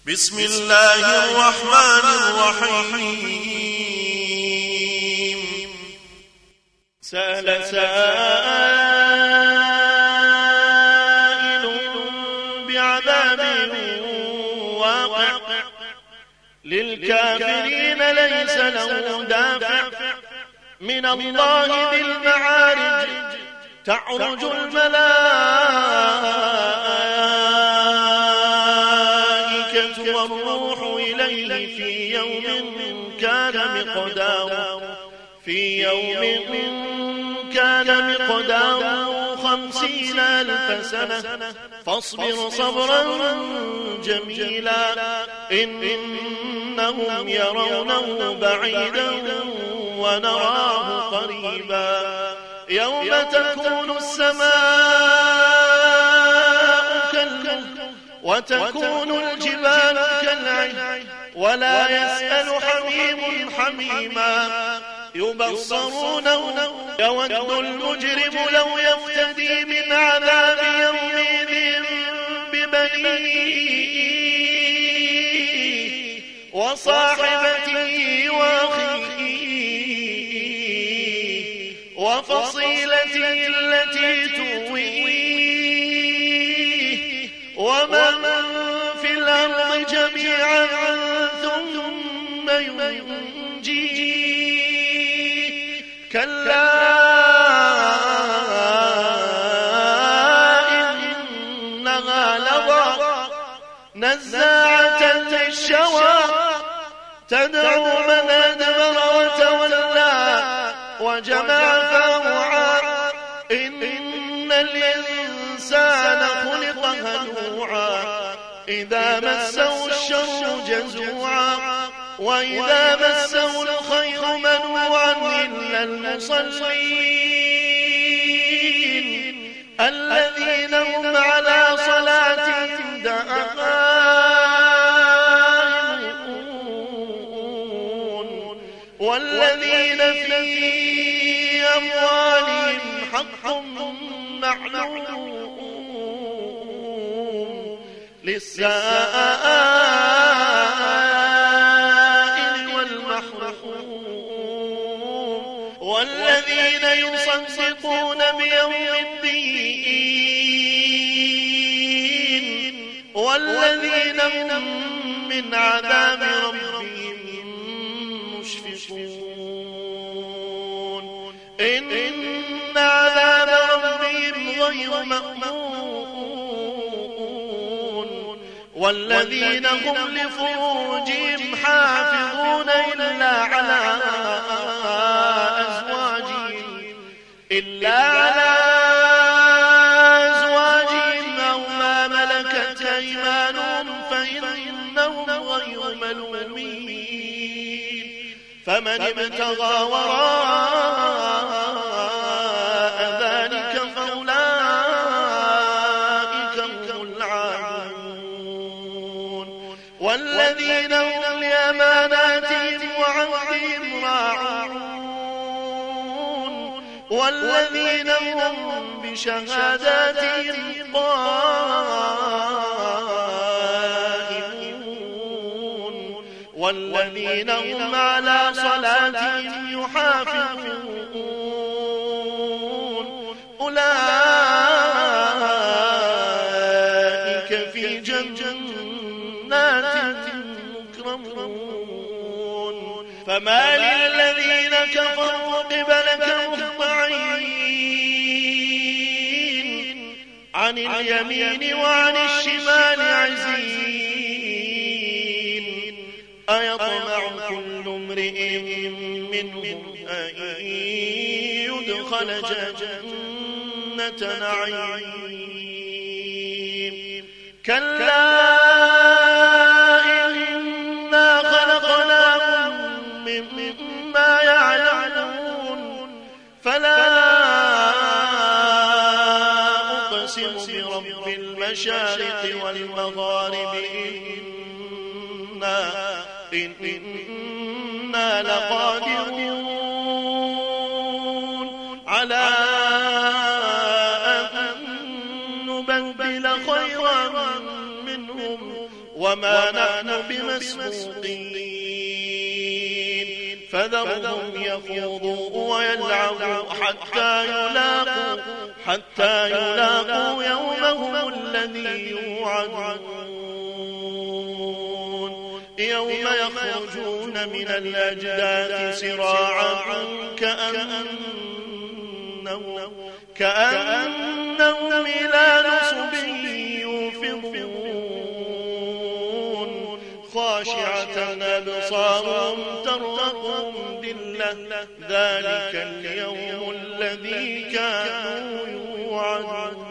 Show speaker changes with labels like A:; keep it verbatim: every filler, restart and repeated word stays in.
A: بسم الله الرحمن الرحيم.
B: سأل سائل بعذاب واقع للكافرين ليس له دافع من الله ذي المعارج تعرج الملائكة والروح إليه في يوم كان مقداره في يوم كان مقداره خمسين ألف سنة فاصبر صبرا جميلا إنهم يرونه بعيدا ونراه قريبا يوم تكون السماء كالمهل وتكون الجبال كالعهن ولا يسأل حميم حميما يبصرونه يود المجرم لو يفتدي من عذاب يومئذ ببنيه وصاحبته وأخيه وفصيلته التي تؤويه ومن في الأرض جميعا ثم ينجيه كلا إنها لظى نزاعة للشوى تدعو من أدبر وتولى وجمع فأوعى إن الإنسان خلق هلوعا إذا مسه الشر جزوعا وإذا مسه الخير منوعا إلا المصلين الذين هم على صلاتهم دائمون والذين في أموالهم حق معلوم للسائل والمحروم والذين يصدقون بيوم الدين والذين هم من عذاب ربهم مشفقون إن عذاب ربهم غير مأمون والذين هم لفروجهم حافظون إلا على أزواجهم إلا على أزواجهم أو ما ملكت أيمانهم فإنهم غير ملومين فمن ابتغى وراء ذلك فأولئك هم العادون والذين هم لأماناتهم وعهدهم راعون والذين هم بشهاداتهم قائمون والذين هم على صلاتهم يحافظون أولئك في جنات مكرمون فما للذين كفروا قبلك مهطعين عن اليمين وعن الشمال عزين أيطمع كل امرئ منهم أن يدخل جنة نعيم كلا إنا خلقناهم مما يعلمون فلا أقسم برب المشارق والمغارب إنا إنا لقادرون على أن نبدل خيرا منهم وما نحن بمسبوقين فذرهم يخوضوا ويلعبوا حتى يلاقوا حتى يلاقوا يومهم الذي يوعدون يوم يخرجون من الأجداث سراعا كأنهم كأنهم إلى نصب يوفضون خاشعة أبصارهم ترهقهم ذلة ذلك اليوم الذي كانوا يوعدون.